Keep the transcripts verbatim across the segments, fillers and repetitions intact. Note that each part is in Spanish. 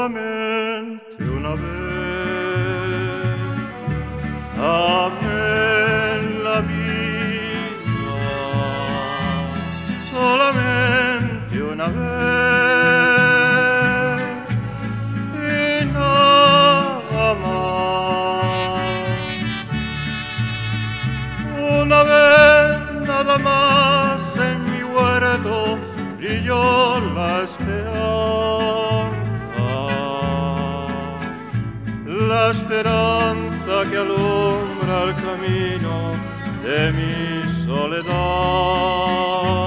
solamente una vez amé la vida, solamente una vez y nada más. Una vez nada más en mi huerto brilló la esperanza, la esperanza que alumbra el camino de mi soledad.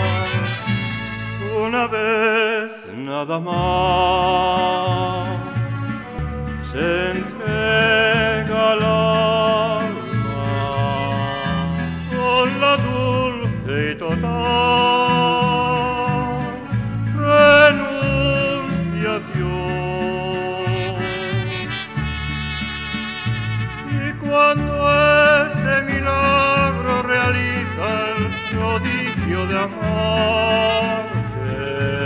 Una vez nada más se entrega al alma con la dulce y total renunciación. Y cuando ese milagro realiza el prodigio de amarte,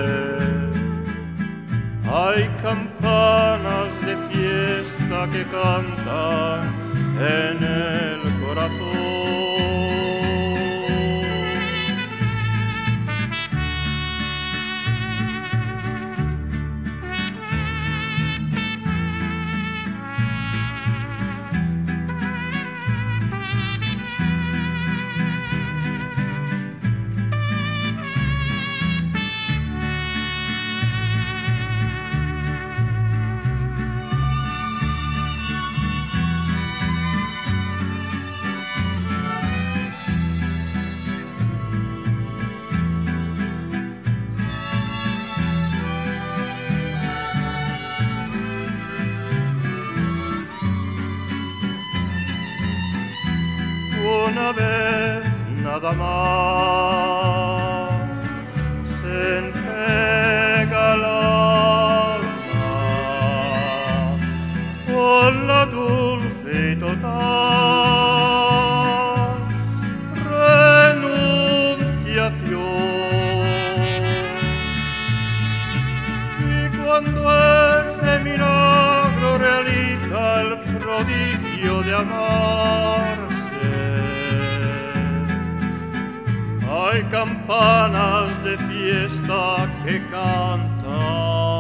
hay campanas de fiesta que cantan en el corazón. Una vez nada más se entrega al alma con la dulce y total renunciación. Y cuando ese milagro realiza el prodigio de amarse, hay campanas de fiesta que cantan